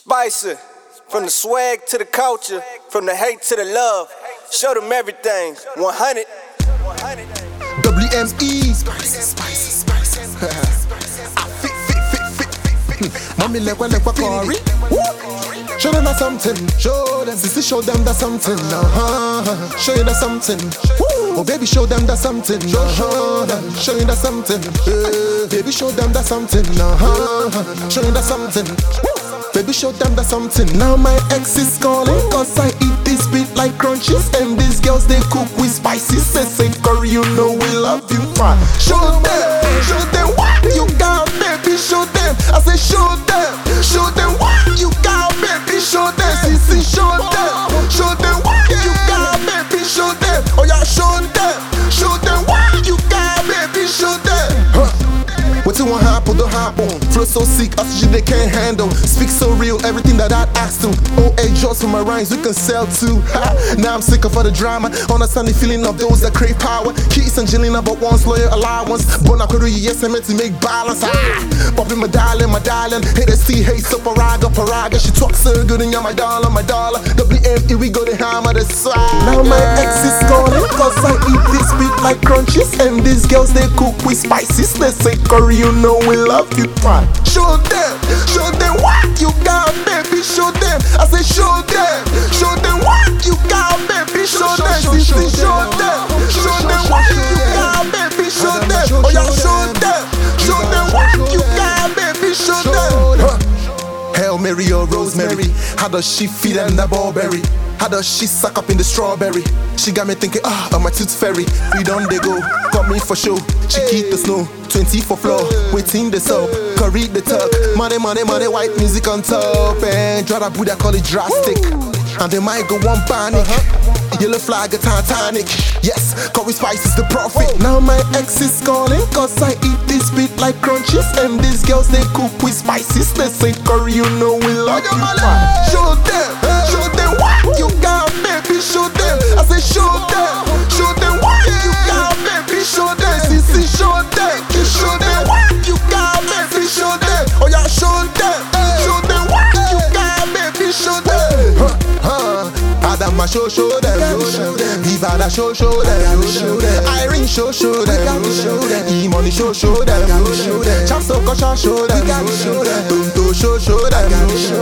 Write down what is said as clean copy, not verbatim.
Spicy, from the swag to the culture, from the hate to the love. Show them everything. 100. WME. Spicy. I fit. Mommy lekwa Corey. Show them that something. Show them. Sissy, show them that something. Show you that something. Oh baby, show them that something. Show you that something. Baby, show them that something. Show you that something. Baby, show them that something. Now my ex is calling, cause I eat this beat like crunchies. And these girls, they cook with spices. Say curry, you know we love you. Show them what you got, baby, show them. I say show them what you got, baby, show them. Sissy, show them what you got, baby, show them. Oh yeah, show them what you got, baby, show them. What you want happen, don't happen. Flow so sick, oxygen they can't handle. Speak so real, everything that I asked to. OA just for my rhymes, we can sell too. Now I'm sick of all the drama. Understand the feeling of those that crave power. Keys Angelina, but once loyal allowance. But I could yes, I meant to make balance. Popping my darling. Haters see hate, so paraga. She talks so good and you're my dollar. WM, here we go, the hammer, the side. Now my ex is calling, cause I eat this beat like crunchies. And these girls, they cook with spices. They say curry, you know we love you. Show them what you got, baby, show them. I say show them what you got, baby, show them. Sissy, show them what you got, baby, show them. Oh yeah, show them what you got, baby, show them. Hail Mary or Rosemary, how does she feed and the ballberry? How does she suck up in the strawberry? She got me thinking, of my tooth fairy. We done they go, got me for show. She keep the snow, 20 for floor. Waiting the soap, curry the tuck. Money, white music on top. And draw that Buddha, call it drastic. And they might go one panic. Yellow flag, a Titanic. Yes, curry spice is the profit. Now my ex is calling, cause I eat this beat like crunchies. And these girls, they cook with spices. They say curry, you know we love you. Show them what you got, baby, show them. I say show them what you got, baby, show them. Sissy, show them what you got, baby, show them. Oh yeah, show them what you got, baby, show them. Adama show them. Vivada show them. Irene show them. E-money show them. Chapso Kosha show them. Tonto show them.